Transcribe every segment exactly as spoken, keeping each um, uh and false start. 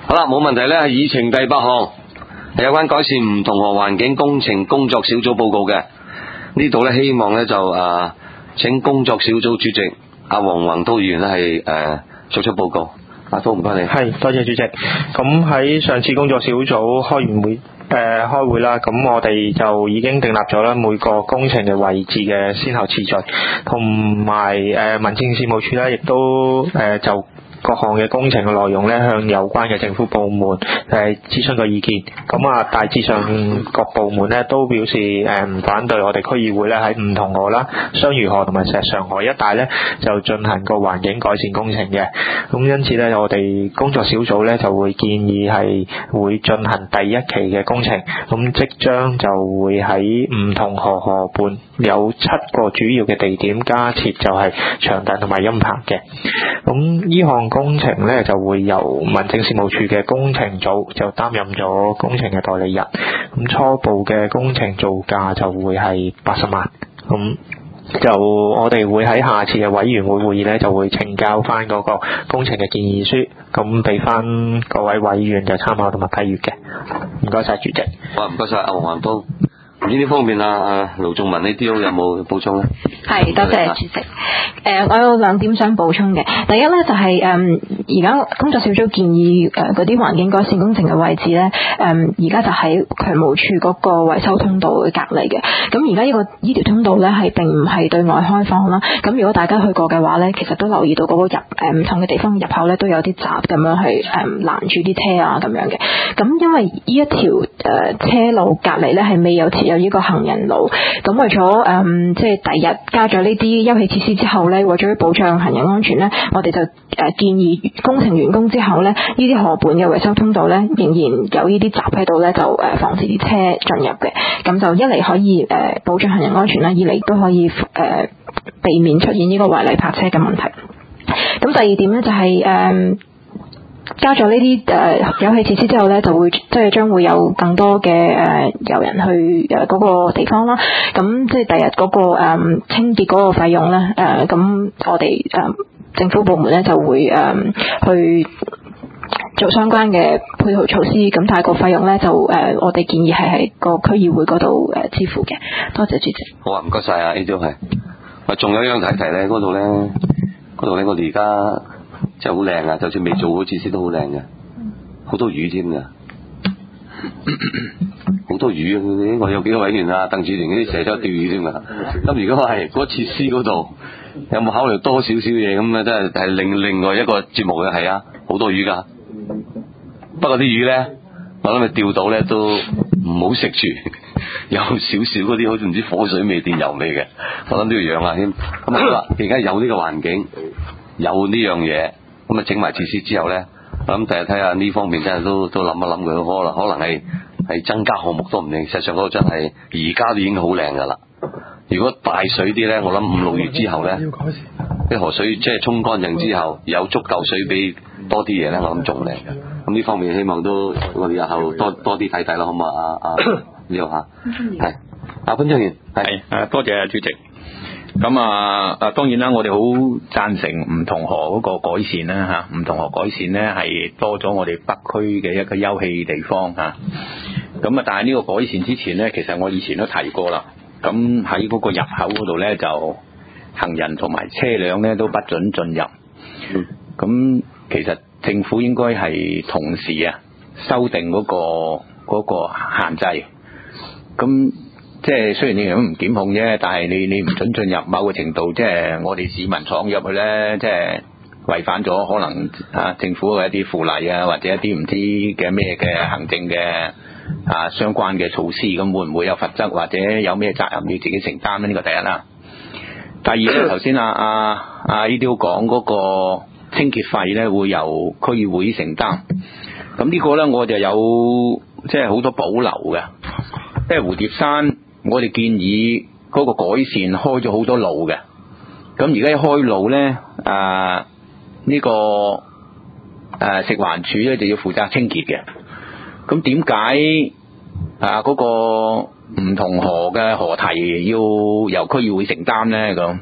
好啦，冇問題咧，係議程第八項係有關改善梧桐河環境工程工作小組報告嘅。呢度咧希望咧就誒、呃、請工作小組主席阿黃宏濤議員咧係誒作出報告。阿濤唔該你。 係，多謝主席。咁喺上次工作小組開完會誒、呃、開會啦，咁我哋就已經訂立咗啦每個工程嘅位置嘅先後次序，同埋誒民政事務處咧亦都誒、呃、就各項嘅工程嘅內容咧，向有關嘅政府部門誒諮詢個意見。咁啊，大致上各部門咧都表示誒唔反對我哋區議會咧喺梧桐河啦、雙魚河同埋石上河一帶咧就進行個環境改善工程嘅。咁因此咧，我哋工作小組咧就會建議係會進行第一期嘅工程。咁即將就會喺梧桐河河畔有七個主要嘅地點加設就係長凳同埋陰棚嘅。咁呢項工程咧就會由民政事務處嘅工程組就擔任咗工程嘅代理人。咁初步嘅工程造價就會係八十萬。咁就我哋會喺下次嘅委員會會議咧就會呈交翻嗰個工程嘅建議書，咁俾翻各位委員就參考同埋批閱嘅。唔該晒主席。 好，唔該晒阿黃宏濤。呢啲方面啊，阿盧仲文呢啲有冇補充咧？ 係，多謝主席。誒、呃，我有兩點想補充嘅。第一咧就係、是、誒，而、嗯、家工作小組建議誒嗰啲環境改善工程嘅位置咧，誒而家就喺渠務處嗰個維修通道嘅隔離嘅。咁而家呢個呢條通道咧係並唔係對外開放啦。咁如果大家去過嘅話咧，其實都留意到嗰個入誒唔同嘅地方入口咧都有啲閘咁樣去誒攔住啲車啊咁樣嘅。咁因為呢一條誒、呃、車路隔離咧係未有設有呢個行人路，咁為咗誒即係第日加咗呢啲休憩設施之後咧，為咗保障行人安全咧，我哋就誒建議工程完工之後咧，呢啲河畔嘅維修通道咧仍然有呢啲閘喺度咧，就誒防止啲車進入嘅。咁就一嚟可以誒保障行人安全啦，二嚟都可以誒避免出現呢個違例泊車嘅問題。咁第二點咧就係、是、誒。呃加咗呢啲誒休憩設施之後咧，就會即係將會有更多嘅誒遊人去誒嗰個地方啦。咁即係第日嗰個誒、呃、清潔嗰個費用咧，誒、呃、咁我哋誒、呃、政府部門咧就會誒、呃、去做相關嘅配套措施。咁但係個費用咧就誒、呃、我哋建議係喺個區議會嗰度誒支付嘅。多謝主席。 好啊，唔該晒啊，呢都係。啊，仲有一樣提提咧，嗰度咧，嗰度咧，我哋而家。真係好靚啊！就算未做好設施都好靚嘅，好多魚添㗎，好多魚。我有幾個委員啊，鄧志聯嗰啲成日都釣魚添㗎。咁如果係嗰設施嗰度有冇考慮多少少嘢咁咧？真係係另另外一個節目嘅，係啊，好多魚㗎。不過啲魚咧，我諗佢釣到咧都唔好食住，有少少嗰啲好似唔知火水味、電油味嘅，我諗都要養下添。咁好啦，而家有呢個環境。有呢樣嘢，咁啊整埋設施之後咧，我諗第日睇下呢方面真係都都諗一諗佢，可能可能係係增加項目都唔定。實際上嗰個真係而家都已經好靚噶啦。如果大水啲咧，我諗五六月之後咧，啲河水即係沖乾淨之後，有足夠水俾多啲嘢咧，我諗仲靚嘅。咁呢方面希望都我哋日後多多啲睇睇啦，好嘛？啊啊呢度嚇，係阿潘章賢係誒多謝主席。咁啊啊當然啦，我哋好贊成梧桐河嗰個改善啦嚇，梧桐河改善咧係多咗我哋北區嘅一個休憩地方嚇。咁啊，但係呢個改善之前咧，其實我以前都提過啦。咁喺嗰個入口嗰度咧，就行人同埋車輛咧都不准進入。咁其實政府應該係同時啊修訂嗰個嗰個限制。咁即係雖然你都唔檢控啫，但係你你唔准進入，某個程度即係我哋市民闖入去咧，即係違反咗可能啊政府嘅一啲附例啊，或者一啲唔知嘅咩嘅行政嘅啊相關嘅措施，咁會唔會有罰則或者有咩責任要自己承擔咧？呢個第一啦。第二咧，頭先啊啊啊呢啲講嗰個清潔費咧會由區議會承擔，咁呢個咧我就有即係好多保留嘅，即係蝴蝶山。我哋建議嗰個改善開咗好多路嘅，咁而家一開路咧，啊呢、這個誒、啊、食環署咧就要負責清潔嘅。咁點解啊嗰、那個梧桐河嘅河堤要由區議會承擔咧？咁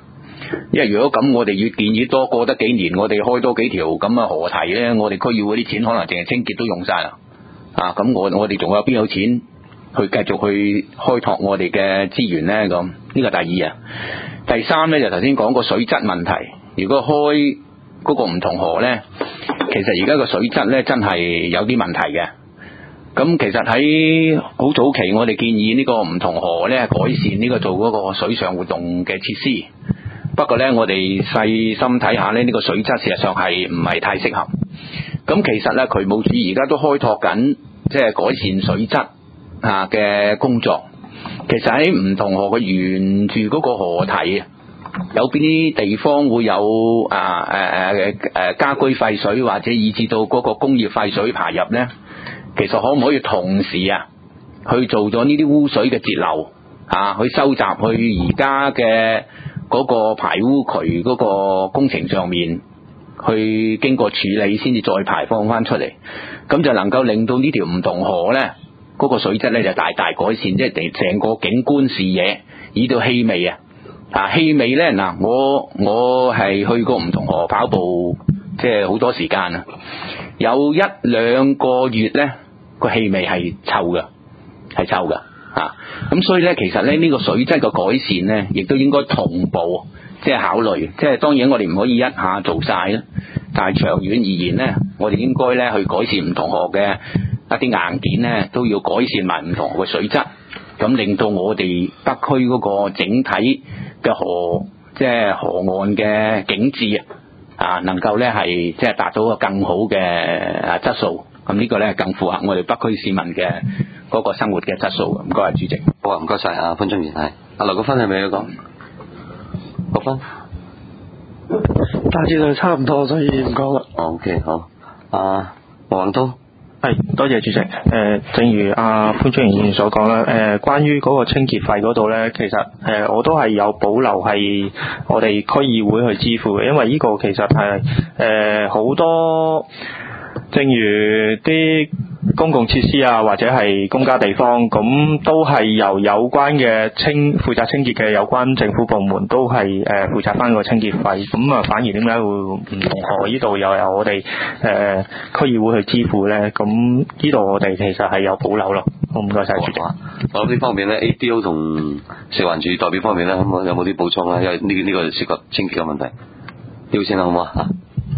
因為如果咁，我哋要建議多過得幾年，我哋開多幾條咁嘅河堤咧，我哋區議會啲錢可能淨係清潔都用晒啦。啊，咁我我哋仲有邊有錢去繼續去開拓我哋嘅資源咧？咁呢個第二啊。第三咧就頭先講個水質問題。如果開嗰個梧桐河咧，其實而家個水質咧真係有啲問題嘅。咁其實喺好早期，我哋建議呢個梧桐河咧改善呢個做嗰個水上活動嘅設施。不過咧，我哋細心睇下咧，呢個水質事實上係唔係太適合。咁其實咧，渠務署而家都開拓緊，即係改善水質啊嘅工作。其實喺梧桐河嘅沿住嗰個河堤啊，有邊啲地方會有啊誒誒誒家居廢水或者以至到嗰個工業廢水排入咧？其實可唔可以同時啊去做咗呢啲污水嘅截流啊，去收集去而家嘅嗰個排污渠嗰個工程上面，去經過處理先至再排放翻出嚟，咁就能夠令到呢條梧桐河咧嗰個水質咧就大大改善，即係成個景觀視野，以到氣味啊啊氣味咧嗱，我我係去過梧桐河跑步，即係好多時間啊，有一兩個月咧個氣味係臭噶，係臭噶啊！咁所以咧，其實咧呢個水質嘅改善咧，亦都應該同步即係考慮。即係當然我哋唔可以一下做晒啦，但係長遠而言咧，我哋應該咧去改善梧桐河嘅一啲硬件咧，都要改善埋梧桐河嘅水質，咁令到我哋北區嗰個整體嘅河即係河岸嘅景緻啊，能夠咧係即係達到一個更好嘅啊質素。咁呢個咧更符合我哋北區市民嘅嗰個生活嘅質素。唔該，主席。 好啊，唔該晒啊，潘忠賢係。阿劉國勳係咪要講？國勳大致上差唔多，所以唔講啦。 哦 OK 好。啊，黃宏滔。 係，多謝主席。誒、呃，正如阿潘忠賢議員所講啦，誒、呃，關於嗰個清潔費嗰度咧，其實誒、呃、我都係有保留係我哋區議會去支付嘅，因為呢個其實係誒好多。正如啲公共設施啊，或者係公家地方，咁都係由有關嘅清負責清潔嘅有關政府部門都係誒、呃、負責翻個清潔費，咁啊反而點解會唔同河呢度又有我哋誒、呃、區議會去支付咧？咁呢度我哋其實係有保留咯。好，唔該晒主席。 我諗呢方面咧 ，A D O 同食環署代表方面咧，咁有冇啲補充啊？因為呢呢個涉及清潔嘅問題，要先好唔好啊？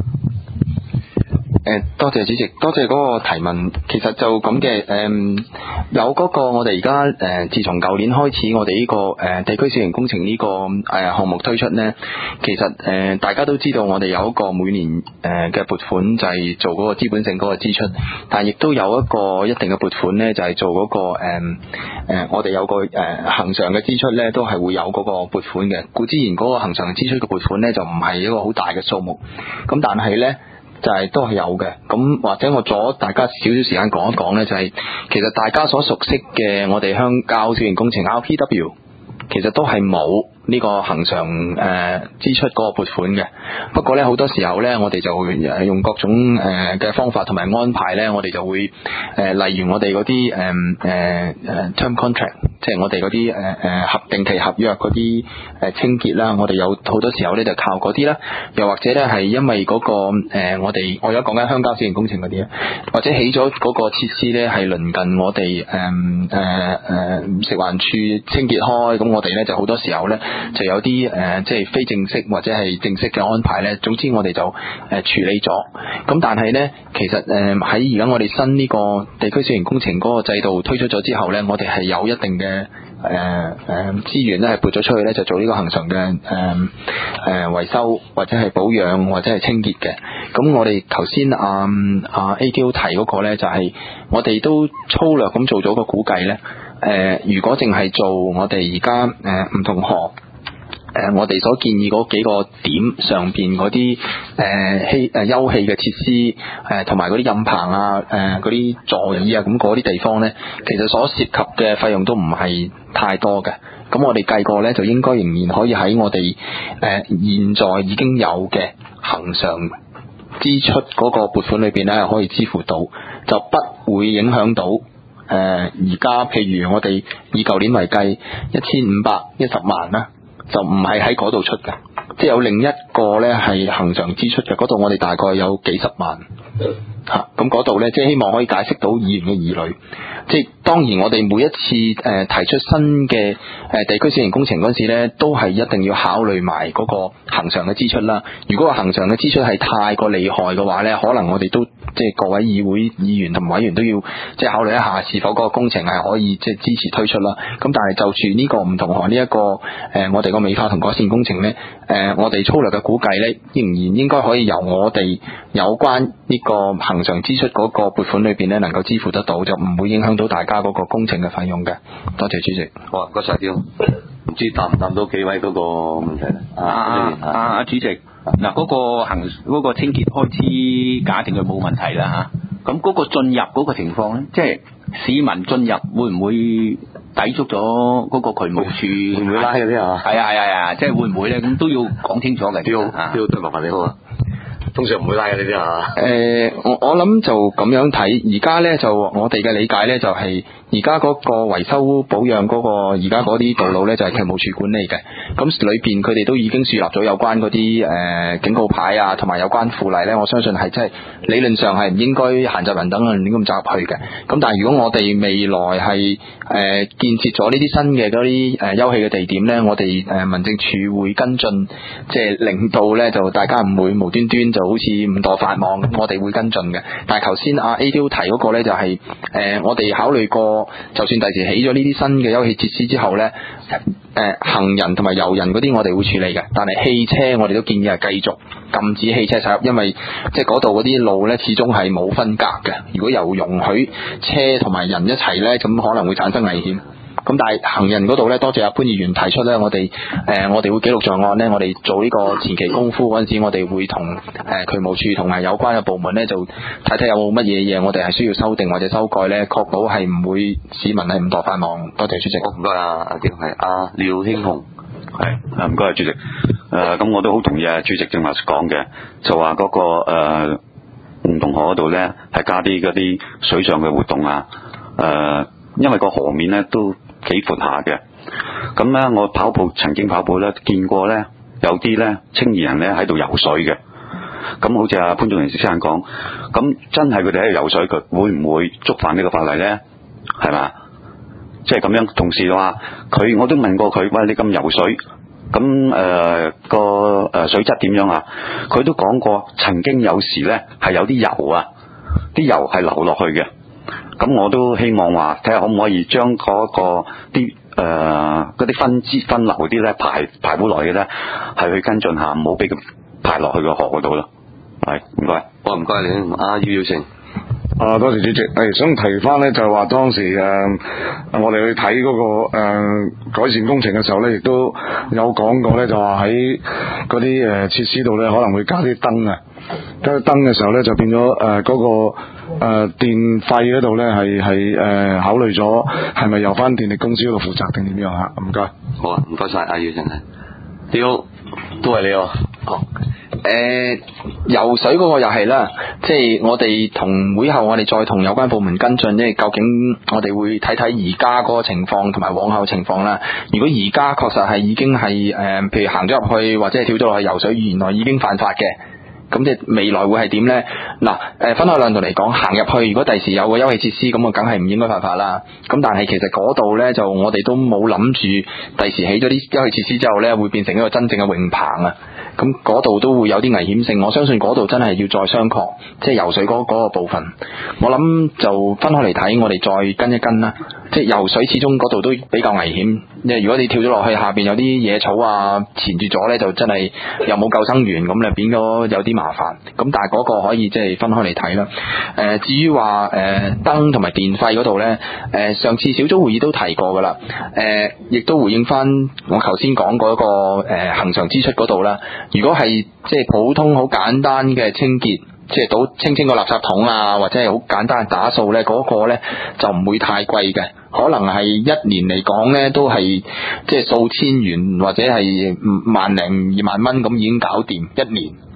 誒，多謝主席，多謝嗰個提問。其實就咁嘅，誒、嗯，有嗰個我哋而家誒，自從舊年開始，我哋呢、這個誒、呃、地區小型工程呢、這個誒項、呃、目推出呢，其實誒、呃、大家都知道，我哋有一個每年誒嘅撥款就係做嗰個資本性嗰個支出，但係亦都有一個一定嘅撥款呢，就係、是、做嗰、那個誒誒、呃，我哋有個誒恆常嘅支出呢，都係會有嗰個撥款嘅。固之然嗰個恆常支出嘅撥款呢，就唔係一個好大嘅數目，咁但係呢。就係都係有嘅，咁或者我阻大家少少時間講一講呢，就係、是、其實大家所熟悉嘅我哋鄉郊小型工程 R P W， 其實都係冇呢個恆常誒、呃、支出嗰個撥款嘅。不過呢，好多時候呢，我哋就會用各種誒嘅方法同埋安排呢，我哋就會誒、呃、例如我哋嗰啲誒誒誒 term contract， 即係我哋嗰啲誒誒合定期合約嗰啲誒清潔啦，我哋有好多時候呢就靠嗰啲啦。又或者呢係因為嗰、那個誒、呃、我哋我而家講緊鄉郊小型工程嗰啲啊，或者起咗嗰個設施呢係鄰近我哋誒誒誒食環署清潔開，咁我哋呢就好多時候呢。就有啲誒、呃，即係非正式或者係正式嘅安排呢。總之我哋就誒、呃、處理咗。咁但係呢，其實誒喺而家我哋新呢個地區小型工程嗰個制度推出咗之後呢，我哋係有一定嘅誒誒資源咧，係撥咗出去呢，就做呢個恆常嘅誒誒維修或者係保養或者係清潔嘅。咁我哋頭先啊啊 A D O 提嗰個呢，就係、是、我哋都粗略咁做咗個估計呢。誒、呃，如果淨係做我哋而家誒唔同河。誒、呃，我哋所建議嗰幾個點上邊嗰啲誒氣誒休憩嘅設施，誒同埋嗰啲蔭棚啊，誒嗰啲座椅啊，咁嗰啲地方咧，其實所涉及嘅費用都唔係太多嘅。咁我哋計過咧，就應該仍然可以喺我哋誒、呃、現在已經有嘅恆常支出嗰個撥款裏邊咧，可以支付到，就不會影響到誒而家譬如我哋以舊年為計一千五百一十萬啦。就唔係喺嗰度出嘅， 即係有另一個咧係恒常支出嘅，嗰度我哋大概有幾十萬嚇，咁嗰度咧即係希望可以解釋到議員嘅疑慮。即係當然我哋每一次誒、呃、提出新嘅誒、呃、地區小型工程嗰陣時咧，都係一定要考慮埋嗰個恆常嘅支出啦。如果個恆常嘅支出係太過厲害嘅話咧，可能我哋都即係各位議會議員同委員都要即係考慮一下，是否嗰個工程係可以即係支持推出啦。咁但係就住呢個唔同行呢一個誒、呃，我哋個美化同改善工程咧，誒、呃，我哋粗略嘅估計咧，仍然應該可以由我哋有關呢個恆常支出嗰個撥款裏邊咧，能夠支付得到，就唔會影響到大家嗰個工程嘅費用嘅。多謝主席。 好啊，唔該曬刁，唔知答唔答到幾位嗰個問題咧？ 啊啊啊啊！主席，嗱嗰個行嗰個清潔開支，假定佢冇問題啦嚇。咁嗰個進入嗰個情況咧，即係市民進入會唔會抵觸咗嗰個渠務處？ 會唔會拉嗰啲啊？ 係啊係啊係啊，即係會唔會咧？咁都要講清楚嘅。 刁刁都麻煩你好啊。通常唔會拉嘅呢啲啊。 誒、呃，我我諗就咁樣睇，而家咧就我哋嘅理解咧就係而家嗰個維修保養嗰、嗰個而家嗰啲道路咧就係渠務處管理嘅，咁裏邊佢哋都已經樹立咗有關嗰啲誒警告牌啊，同埋有關附例咧，我相信係真係理論上係唔應該閒雜人等啊亂咁走入去嘅。咁但係如果我哋未來係誒、呃、建設咗呢啲新嘅嗰啲誒休憩嘅地點咧，我哋誒民政處會跟進，即係令到咧就大家唔會無端端就好似誤墮法網，咁我哋會跟進嘅。但係頭先阿 A 刁提嗰個咧就係、是、誒、呃、我哋考慮過，就算第時起咗呢啲新嘅休憩設施之後咧，誒、呃、行人同埋遊人嗰啲我哋會處理嘅，但係汽車我哋都建議係繼續禁止汽車駛入，因為即係嗰度嗰啲路咧始終係冇分隔嘅，如果由容許車同埋人一齊咧，咁可能會產生危險。咁但係行人嗰度咧，多謝阿潘議員提出咧，我哋誒、呃、我哋會記錄在案咧，我哋做呢個前期功夫嗰陣時，我哋會同誒、呃、渠務處同埋有關嘅部門咧，就睇睇有冇乜嘢嘢我哋係需要修訂或者修改咧，確保係唔會市民係誤墮法網。多謝主席。 好，唔該啊，阿刁係阿廖興雄。 係啊，唔該啊，主席。誒、呃，咁我都好同意啊，主席正話講嘅，就話嗰、那個誒梧桐河嗰度咧，係加啲嗰啲水上嘅活動啊。誒、呃，因為個河面咧都幾闊下嘅，咁咧我跑步曾經跑步咧見過咧有啲咧青年人咧喺度游水嘅，咁好似阿潘仲賢先生講，咁真係佢哋喺度游水，佢會唔會觸犯呢個法例咧？係嘛？即係咁樣，同時話佢我都問過佢，喂，你咁游水，咁誒、呃、個誒水質點樣啊？佢都講過曾經有時咧係有啲油啊，啲油係流落去嘅。咁我都希望話睇下可唔可以將嗰、那個啲誒嗰啲分支分流啲咧排排好耐嘅咧，係去跟進下，唔好俾佢排落去個河嗰度咯。係，唔該。 我唔該你，阿姚耀成。 啊，多謝主席。係想提翻咧，就係話當時誒、呃，我哋去睇嗰、那個誒、呃、改善工程嘅時候咧，亦都有講過咧，就話喺嗰啲誒設施度咧，可能會加啲燈啊。加啲燈嘅時候咧，就變咗誒嗰個誒、呃、電費嗰度咧，係係誒考慮咗係咪由翻電力公司嗰度負責定點樣嚇？唔該。 好啊，唔該晒，阿姚真係。刁都係你喎。 哦。誒、呃，游水嗰個又係啦，即係我哋同會後，我哋再同有關部門跟進，即係究竟我哋會睇睇而家嗰個情況同埋往後情況啦。如果而家確實係已經係誒、呃，譬如行咗入去或者係跳咗落去游水，原來已經犯法嘅。咁即係未來會係點呢？嗱，誒分開兩度嚟講，行入去如果第時有個休憩設施，咁啊梗係唔應該犯法啦。咁但係其實嗰度呢，就我哋都冇諗住第時起咗啲休憩設施之後呢，會變成一個真正嘅泳棚啊。咁嗰度都會有啲危險性，我相信嗰度真係要再商榷，即係游水嗰嗰個部分。我諗就分開嚟睇，我哋再跟一跟啦。即係游水始終嗰度都比較危險，因為如果你跳咗落去下邊有啲野草啊纏住咗呢，就真係又冇救生員，咁咧變咗有啲麻煩。咁但係嗰個可以即係分開嚟睇啦。誒、呃，至於話誒燈同埋電費嗰度呢，誒、呃、上次小組會議都提過噶啦。誒、呃，亦都回應翻我頭先講嗰個誒恆常支出嗰度啦。如果係即係普通好簡單嘅清潔，即係倒清清個垃圾桶啊，或者係好簡單嘅打掃呢，嗰、嗰個呢就唔會太貴嘅，可能係一年嚟講呢都係即係數千元或者係萬零二萬蚊咁已經搞掂一年。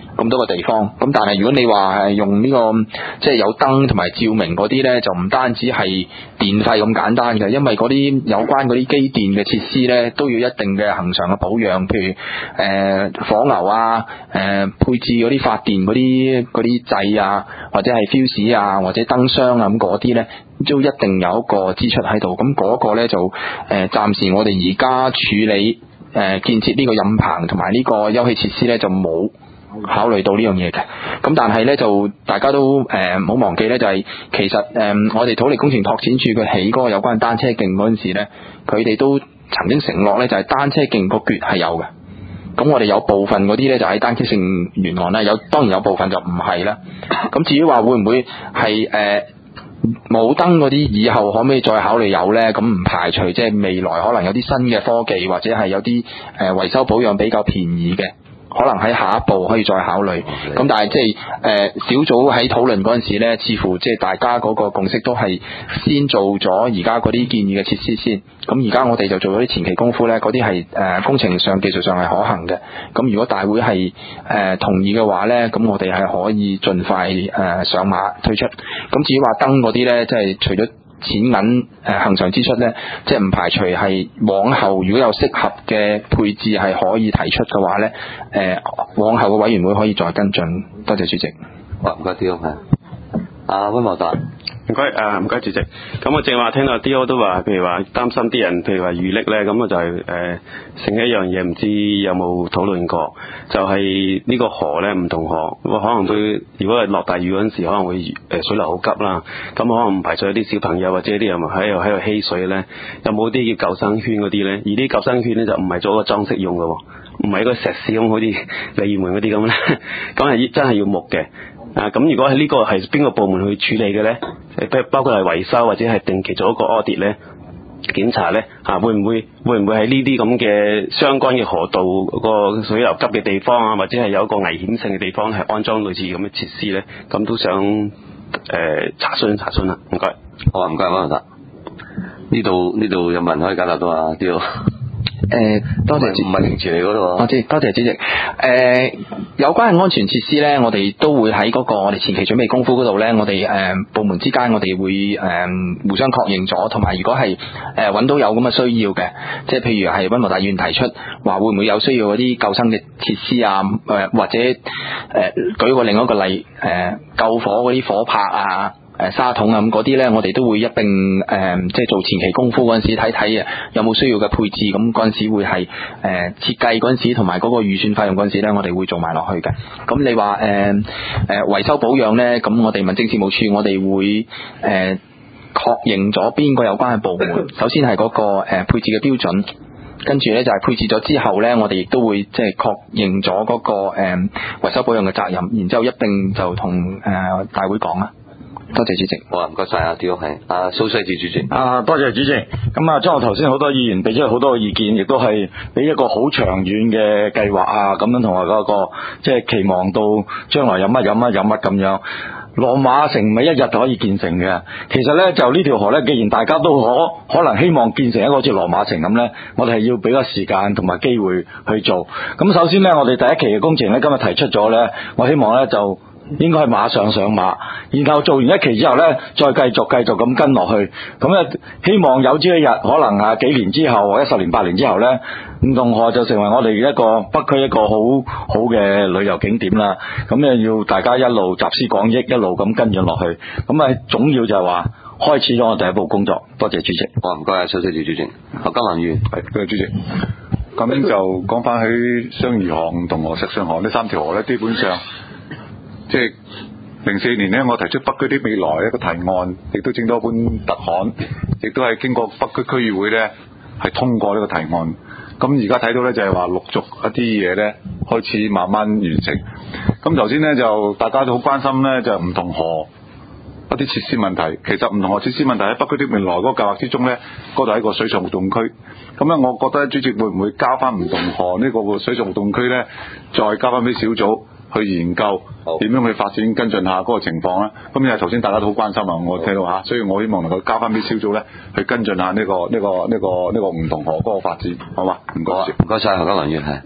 咁多個地方。咁但係如果你話係用呢、這個即係有燈同埋照明嗰啲呢，就唔單止係電費咁簡單嘅，因為嗰啲有關嗰啲機電嘅設施呢，都要一定嘅恆常嘅保養，譬如誒、呃、火牛啊，誒、呃、配置嗰啲發電嗰啲嗰啲掣啊，或者係 fuse 啊，或者燈箱啊咁嗰啲呢，都一定有一個支出喺度。咁嗰個呢，就誒、呃、暫時我哋而家處理誒、呃、建設呢個飲棚同埋呢個休憩設施呢，就冇考慮到呢樣嘢嘅。咁但係呢，就大家都誒唔好忘記呢，就係、是、其實誒、呃、我哋土力工程拓展處佢起嗰個有關單車徑嗰陣時呢，佢哋都曾經承諾呢，就係、是、單車徑個橛係有嘅。咁我哋有部分嗰啲呢，就喺單車徑沿岸啦，有當然有部分就唔係啦。咁至於話會唔會係誒冇燈嗰啲，以後可唔可以再考慮有呢？咁唔排除即係未來可能有啲新嘅科技，或者係有啲誒、呃、維修保養比較便宜嘅，可能喺下一步可以再考慮。咁但係即係誒小組喺討論嗰陣時呢，似乎即係大家嗰個共識都係先做咗而家嗰啲建議嘅設施先。咁而家我哋就做咗啲前期功夫呢，嗰啲係誒工程上技術上係可行嘅。咁如果大會係誒、呃、同意嘅話呢，咁我哋係可以盡快誒、呃、上馬推出。咁至於話燈嗰啲呢，即係除咗錢銀誒恆常支出呢，即係唔排除係往後如果有適合嘅配置係可以提出嘅話呢，誒、呃、往後嘅委員會可以再跟進。多謝主席。 好，唔該 D O 係。阿溫茂達。 唔該啊，唔該主席。咁我正話聽到 D O 都話，譬如話擔心啲人，譬如話遇溺咧，咁我就係、是、誒，剩、呃、一樣嘢，唔知有冇討論過，就係、是、呢個河咧，唔同河，可能會如果係落大雨嗰陣時，可能會誒水流好急啦。咁可能唔排除有啲小朋友或者啲人喺度喺度嬉水咧，有冇啲叫救生圈嗰啲咧？而啲救生圈咧就唔係做個裝飾用嘅，唔係個石屎咁，好似鯉魚門嗰啲咁咧，咁係真係要木嘅。啊，咁如果係呢個係邊個部門去處理嘅咧？誒，包括係維修或者係定期做一個 audit 咧，檢查咧，啊，會唔會會唔會喺呢啲咁嘅相關嘅河道嗰個水流急嘅地方啊，或者係有一個危險性嘅地方係安裝類似咁嘅設施咧？咁都想誒、呃、查詢查詢啦，唔該。 好啊，唔該，溫生。呢度呢度有冇人可以解答到啊？呢度。 誒、呃，多謝， 唔係名詞嚟嗰度。 我知，多謝主席。誒、呃，有關嘅安全設施呢，我哋都會喺嗰個我哋前期準備功夫嗰度呢，我哋誒、呃、部門之間我哋會誒、呃、互相確認咗，同埋如果係誒揾到有咁嘅需要嘅，即係譬如係溫和大議員提出話會唔會有需要嗰啲救生嘅設施啊，誒、呃、或者誒、呃、舉個另一個例，誒、呃、救火嗰啲火拍啊。誒沙桶啊咁嗰啲呢，我哋都會一並誒、呃，即係做前期功夫嗰陣時睇睇啊，有冇需要嘅配置，咁嗰陣時會係誒、呃、設計嗰陣時同埋嗰個預算費用嗰陣時呢，我哋會做埋落去嘅。咁你話誒誒維修保養呢，咁我哋民政事務處我哋會誒、呃、確認咗邊個有關嘅部門，首先係嗰、嗰個、呃、配置嘅標準，跟住呢就係、係、配置咗之後呢，我哋亦都會即係確認咗嗰、嗰個誒、呃、維修保養嘅責任，然之後一並就同誒、呃、大會講啦。多謝主席。 好啊，唔該晒啊，屌係阿蘇西治主席。 啊，多謝主席。咁啊，將我頭先好多議員俾咗好多嘅意見，亦都係俾一個好長遠嘅計劃啊，咁樣同埋嗰個即係期望到將來有乜有乜有乜咁樣。落馬城唔係一日就可以建成嘅。其實呢，就呢條河呢，既然大家都可可能希望建成一個好似落馬城咁呢，我哋係要俾個時間同埋機會去做。咁首先呢，我哋第一期嘅工程呢，今日提出咗呢，我希望呢就。應該係馬上上馬，然後做完一期之後呢，再繼續繼續咁跟落去。咁咧，希望有朝一日，可能啊幾年之後或者十年八年之後呢，五洞河就成為我哋一個北區一個好好嘅旅遊景點啦。咁咧要大家一路集思廣益，一路咁跟進落去。咁啊，總要就係話開始咗我第一步工作。多謝主席。 好，唔該啊，蘇西治主席。何金蘭議員， 係，多謝主席。咁樣就講翻喺雙魚河、五洞河、石上河呢三條河呢，基本上。即係零四年呢，我提出北區的未來一個提案，亦都整咗一本特刊，亦都係經過北區區議會呢係通過呢個提案。咁而家睇到呢，就係話陸續一啲嘢呢開始慢慢完成。咁頭先呢，就大家都好關心呢，就唔同河一啲設施問題。其實唔同河設施問題喺北區的未來嗰個計劃之中呢，嗰度係一個水上活動區。咁咧，我覺得主席會唔會交翻唔同河呢個水上活動區呢，再交翻俾小組去研究點樣去發展跟進下嗰個情況咧？咁因為頭先大家都好關心啊，我聽到嚇，所以我希望能夠交翻俾小組咧去跟進下呢、呢個呢、呢個呢、呢個呢、呢個唔同河嗰個發展，好嘛？唔該， 唔該晒何家麟議員係。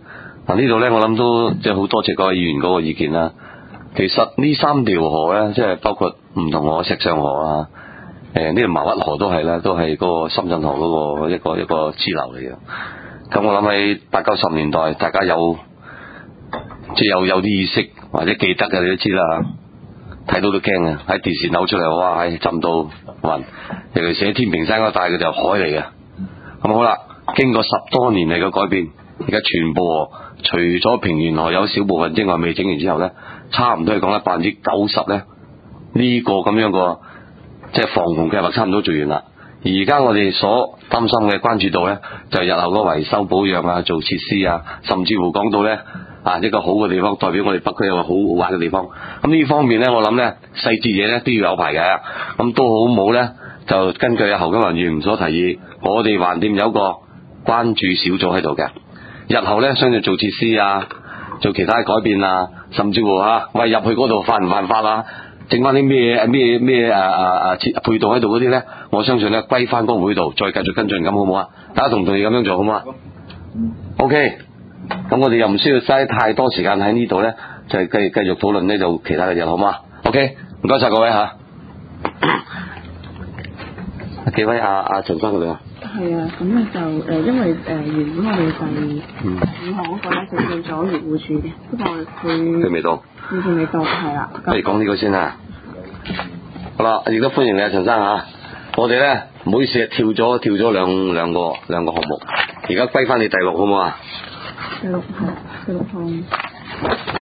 嗱呢度咧，我諗都即係好多謝各位議員嗰個意見啦。其實呢三條河咧，即係包括梧桐河、石上河啊，誒呢條茅鬱河都係啦，都係嗰個深圳河嗰個一個一個支流嚟嘅。咁我諗喺八九十年代，大家有即係有有啲意識或者記得嘅，你都知啦。睇到都驚啊！喺電視扭出嚟，哇！浸到暈，尤其是喺天平山嗰帶嘅就海嚟嘅。咁好啦，經過十多年嚟嘅改變，而家全部河除咗平原河有少部分之外，未整完之後呢，差唔多係講咧百分之九十呢，呢個咁樣個即係防洪計劃差唔多做完啦。而家我哋所擔心嘅關注度呢，就係日後嗰維修保養啊、做設施啊，甚至乎講到呢。啊！一個好嘅地方，代表我哋北區有個好好玩嘅地方。咁呢方面呢，我諗呢細節嘢呢都要有排嘅。咁都好冇呢，就根據侯金雲議員所提議，我哋橫掂有個關注小組喺度嘅。日後呢，相信做設施啊，做其他嘅改變啊，甚至乎嚇喂入去嗰度犯唔犯法啊？整翻啲咩咩咩啊啊啊設配套喺度嗰啲呢，我相信呢歸翻嗰個會度，再繼續跟進咁好唔好啊？大家同唔同意咁樣做好唔好啊 ？OK。咁我哋又唔需要嘥太多時間喺呢度咧，就係繼繼續討論呢度其他嘅嘢，好嘛 ？OK，唔該晒各位吓。幾位阿阿陳生嗰度啊？ 係啊，咁咧就誒、呃，因為誒、呃、原本我哋第五號嗰個咧就叫咗漁護署嘅，不過佢佢未到， 佢仲未到，係啦。 不如講呢個先啦。好啦，亦都歡迎你啊，陳生吓。我哋咧唔好意思，跳咗跳咗兩兩個兩個項目，而家歸翻你第六好唔好啊？ 第六係第六項。